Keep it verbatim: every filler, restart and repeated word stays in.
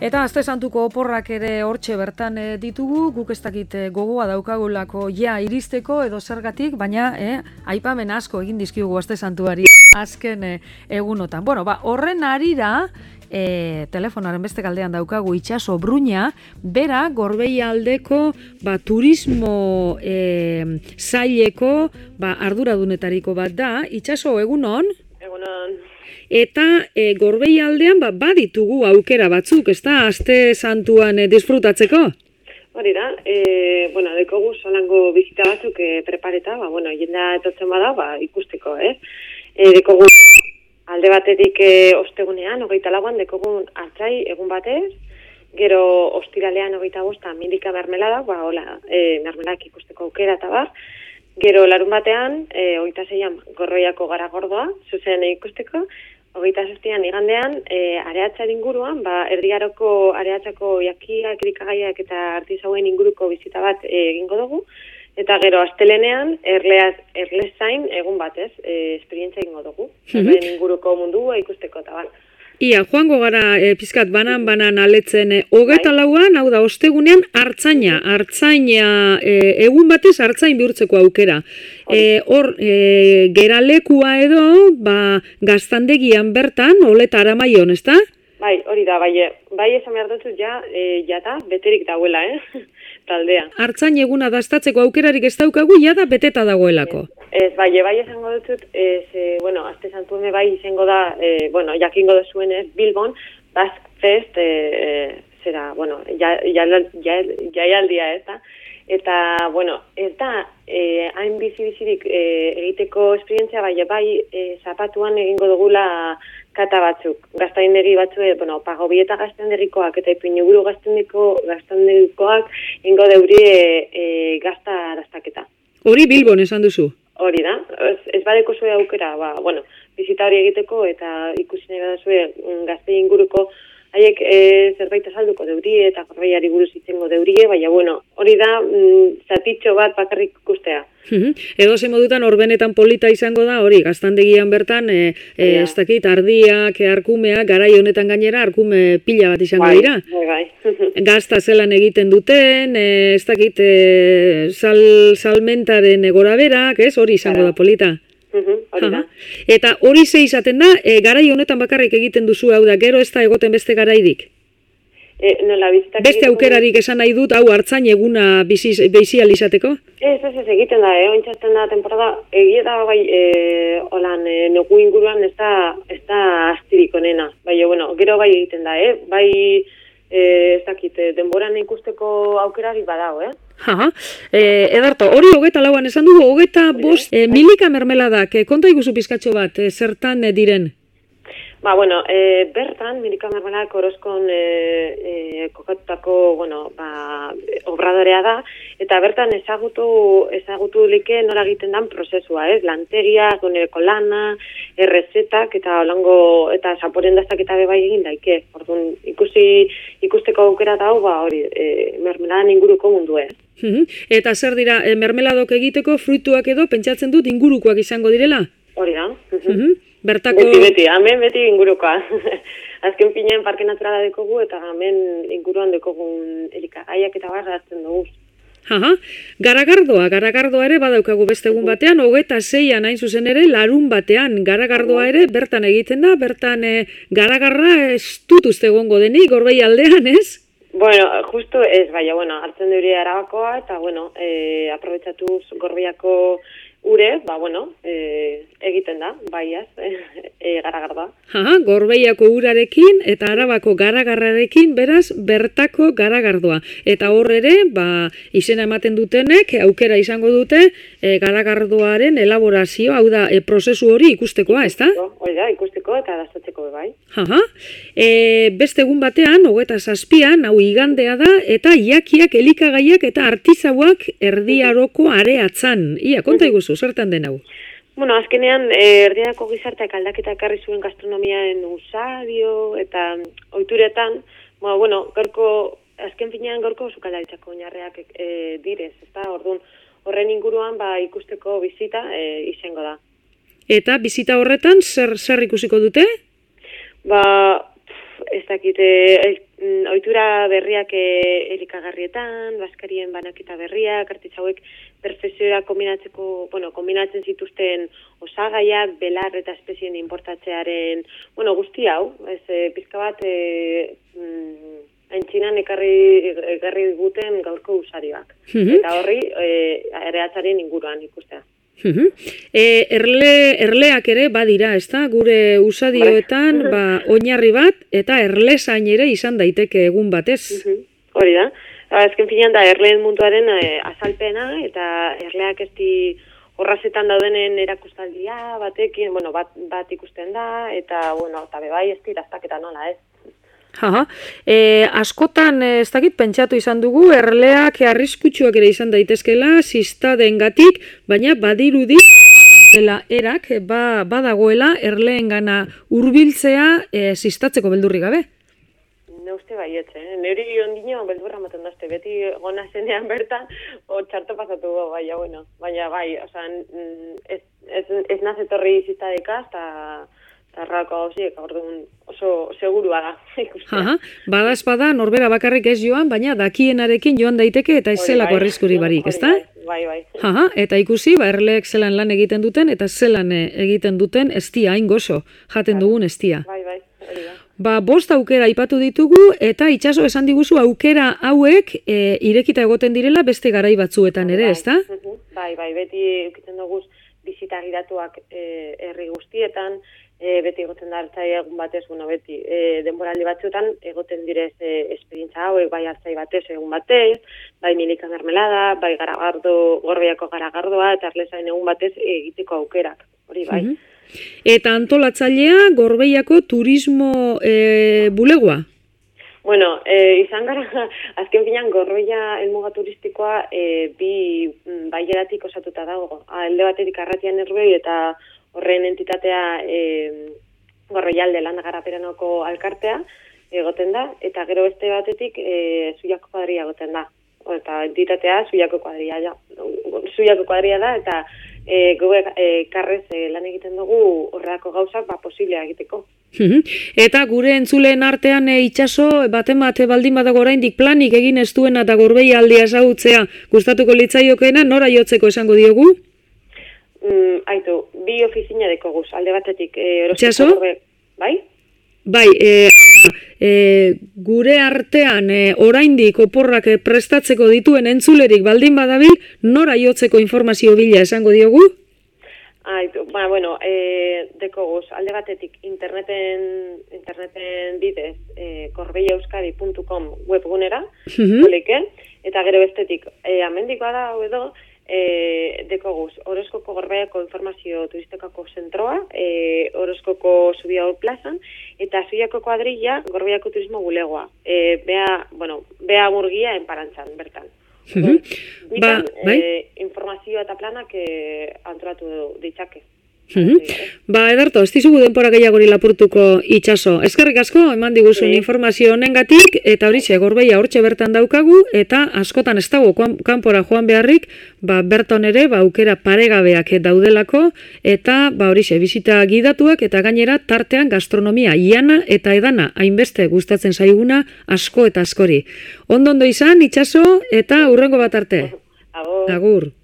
Eta Aste Santuko oporrak ere hortxe bertan e, ditugu, guk ez dakit e, gogoa daukagulako ja iristeko edo zergatik, baina e, aipamen asko egin dizkigu Aste Santuari azken e, egunotan. Bueno, ba, horren arira, e, telefonaren beste galdean daukagu Itxaso Bruña, bera Gorbeialdeko ba, turismo e, saileko ba, arduradunetariko bat da. Itxaso, egunon? Egunon. Eta e, Gorbeialdean ba, baditugu aukera batzuk, ez da, Aste Santuan e, disfrutatzeko? Hori da, e, bueno, dekogu solango bizita batzuk e, prepareta, ba, bueno, jenda etortzen bada, ba, ikusteko, eh? E, dekogu alde batetik e, ostegunean, hogeita lauan, dekogun hartzai egun batez, gero ostiralean hogeita bosta milika mermelada, ba, hola, e, mermeladak ikusteko aukera eta bar, gero larun batean, e, hogeita zeian Gorroiako Garagordoa, zuzen ikusteko, hogeita zazpian igandean, e, areatzaren inguruan, ba, erdiaroko areatzako jakiak, erikagaiak eta artizauen inguruko bizita bat e, egingo dugu, eta gero astelenean, erleaz, erlezain egun batez, e, esperientzia egingo dugu, erleen inguruko mundua ikusteko eta bat. Ia, joango gara e, pizkat banan-banan aletzen, e, hogeita lauan, hau da, ostegunean, hartzaina, hartzaina, e, egun batez hartzain bihurtzeko aukera. E, hor, e, geralekua edo, ba, gaztandegian bertan, oleta aramaion, ez da? Bai, hori da, bai, bai esan behar dutut ja, e, jata, beterik dagoela, eh, taldea. Hartzain eguna daztatzeko aukerarik ez daukagu, jada beteta dagoelako. Ez, bai, bai esango dutut, ez, e, bueno, Aste Santume bai izango da, e, bueno, jakingo duzuen ez, Bilbon, Basque Fest, e, e, zera, bueno, ja, ja, ja, jaialdia ez da, eta, bueno, ez da, e, hain bizi-bizirik e, egiteko esperientzia, bai, bai, e, zapatuan egingo dugula kata batzuk, gaztaindegi batzue, bueno, Pagobieta gaztainderikoak eta Ipinuguru gaztainderikoak ingo deuri e, e, gazta araztaketa. Hori Bilbon esan duzu? Hori da, ez, ez badeko zue aukera, ba, bueno, bizita hori egiteko eta ikusi nahi badazue gazte inguruko haiek e, zerbait azalduko deurie eta Gorbeiari buruz itzengo deurie, baina, bueno, hori da mm, zatitxo bat bakarrik ikustea. Edo ze modutan orbenetan polita izango da, hori, gaztandegian bertan, e, e, ja. ez dakit, ardiak, arkumeak, garai honetan gainera, arkume pila bat izango bai, dira. Bai, bai. Gazta zelan egiten duten, e, ez dakit, e, sal, salmentaren goraberak, ez, hori izango da polita. Uhum, hori da. Eta hori ze izaten da, e, garai honetan bakarrik egiten duzu, hau da, gero ez da egoten beste garairik? E, nola, beste aukerarik esan nahi dut, hau hartzain eguna bizi izateko? Ez, ez, ez egiten da, eh? Ointzatzen da temporada, egia da, bai, e, holan, e, negu inguruan ez da, ez da astirik onena. Bai, bueno, gero bai egiten da, eh? Bai, e, ez dakit, denboran ikusteko aukerarik badago, eh? Aha, e, Edarto, hori hogeita lauan esan dugu, hogeita bost e, milika mermeladak, e, konta iguzu pizkatxo bat, e, zertan e, diren? Ba, bueno, e, bertan, milika mermeladak Orozkon e, e, kokatutako, bueno, ba, obradorea da, eta bertan ezagutu, ezagutu like nola egiten dan prozesua, ez? Lantegia, gonereko lana, errezetak, eta holango, eta zaporen daztak eta bebai egin daike. Orduan, ikusi, ikusteko aukera da, ba, hori, e, mermeladan inguruko mundu, ez? Eta zer dira, e, mermeladok egiteko fruituak edo, pentsatzen dut ingurukoak izango direla? Hori da. Bertako... Beti, beti, hemen beti ingurukoa. Azken pinean parke naturala dekogu eta hemen inguruan dekogun elikagaiak eta barra hartzen dugu. Aha, garagardoa, garagardoa ere badaukagu beste egun batean, hogeita zeian hain zuzen ere, larun batean, garagardoa ere bertan egiten da, bertan e, garagarra ez dut uste egongo denik, Gorbeialdean, ez? Bueno, justo ez, baina, bueno, hartzen dure Arabakoa eta, bueno, e, aprobetsatuz Gorbeiako ure, ba, bueno, e, egiten da, baiaz, e, garagardoa. Aha, Gorbeiako urarekin eta Arabako garagarrarekin, beraz, bertako garagardoa. Eta hor ere, ba, izena ematen dutenek, aukera izango dute, e, garagardoaren elaborazio, hau da, e, prozesu hori ikustekoa, ez da? Hori da, ikusteko eta dastatzeko bai. Aha, e, beste egun batean, hogeita zazpian, hau igandea da, eta jakiak, elikagaiak eta artizauak erdiaroko areatzan. Ia, konta iguzu, zertan den hau? Bueno, azkenean, eh, erdiarako gizarteak aldaketa ekarri zuen gastronomiaen usadio eta ohituretan, ba, bueno, gaurko, azken finean gaurko sukaldaritzako oinarriak e, direz, ezta? Orduan, horren inguruan ba, ikusteko bizita e, izango da. Eta bizita horretan zer zer ikusiko dute? Ba, ez dakite, ohitura berriak e, elikagarrietan, baskarien banaketa berriak, artista hauek perfekziora kombinatzeko, bueno, kombinatzen zituzten osagaiak, belar eta espezien importatzearen, bueno, guzti hau, ez, e, pizka bat, e, mm, Aintzinan ekarri, ekarri guten gaurko usarioak. Mm-hmm. Eta horri, e, areatzaren inguruan ikustea. Mm-hmm. E, erle, erleak ere badira, ezta? Gure usadioetan, ba, oinarri bat, eta erlezain ere izan daiteke egun batez. Mm-hmm. Hori da. Azken finean da, erleen munduaren e, azalpena, eta erleak ez di horrazetan daudenen erakustaldia batekin, bueno, bat, bat ikusten da, eta, bueno, eta bebai ez diraztak eta nola, ez? Aha. E, askotan, ez dakit, pentsatu izan dugu, erleak arriskutsuak ere izan daitezkela, ziztadengatik, baina badirudi dela erak, ba, badagoela erleengana hurbiltzea e, ziztatzeko beldurri gabe. Ne uste baietz, eh? Neuri ondino beldurra maten dazte, beti gona zenean bertan, o txarto pasatu go, baina, bueno, baina bai, oza, ez, ez, ez nazetorri ziztadekaz, eta Tarrako hausiek, orduan oso segurua da ikustea. Bada espada, norbera bakarrik ez joan, baina dakienarekin joan daiteke eta ez zelako arriskuri barik, ezta? Bai, bai. Aha, eta ikusi, ba, erleek zelan lan egiten duten, eta zelan egiten duten estia, hain gozo, jaten dugun estia. Bai, bai, hori da. Ba, bost aukera aipatu ditugu, eta itxaso esan diguzu aukera hauek e, irekita egoten direla beste garai batzuetan ere, ezta? Bai, bai, beti eukitzen dugu bizita giratuak herri guztietan, E, beti egoten da hartzai egun batez, bueno, beti e, denboraldi batzuetan egoten direz e, esperientza hauek, bai hartzai batez egun batez, bai milika mermelada, bai garagardo, Gorbeiako garagardoa, eta Erlezain egun batez egiteko aukerak, hori bai. Mm-hmm. Eta antolatzailea Gorbeiako turismo e, bulegoa? Bueno, e, izan gara, azken finean Gorbeia helmuga turistikoa e, bi baileratik osatuta dago. Alde batetik Arratian Erbei eta horren entitatea e, Gorroialde landa garaperanoko alkartea egoten da, eta gero beste batetik e, Zuiako kuadria egoten da. Eta entitatea Zuiako kuadria da, Zuiako kuadria da, eta e, gobe e, karrez e, lan egiten dugu horreako gauzak ba, posiblea egiteko. Eta gure entzuleen artean e, itxaso, baten bate baldin badago oraindik planik egin ez duena eta Gorbeia aldia ezagutzea gustatuko litzaiokeena, nora jotzeko esango diogu? Mm, aitu, bi ofizina dekoguz, alde batetik e, Gorbe, bai? Bai, e, e, gure artean e, oraindik oporrak e, prestatzeko dituen entzulerik baldin badabil, nora jotzeko informazio bila esango diogu? Aitu, ba, bueno, e, dekoguz, alde batetik interneten, interneten bidez e, gorbeia euskadi puntu com webgunera, mm-hmm. Olike, eta gero bestetik, e, amendikoa da, edo, E, dekoguz, Orozkoko Gorbeiako informazio turistikako zentroa, e, Orozkoko Zubiago plazan, eta Zuiako kuadrilla Gorbeiako turismo bulegoa. E, bea, bueno, bea murgia enparantzan, bertan. Mm-hmm. Bitan, ba, bai? e, informazioa eta planak e, antolatu ditzake. Mm-hmm. Ba, Ederto, ez dizugu denpora gehiagori lapurtuko itxaso. Eskerrik asko, eman diguzun sí. Informazio honengatik, eta horixe, Gorbeia hortxe bertan daukagu, eta askotan ez dago kanpora joan beharrik, ba, berton ere, ba, aukera paregabeak daudelako, eta ba, horixe, bizita gidatuak, eta gainera tartean gastronomia iana eta edana, hainbeste gustatzen zaiguna, asko eta askori. Ondo ondo izan, itxaso, eta hurrengo bat arte. Agur. Agur.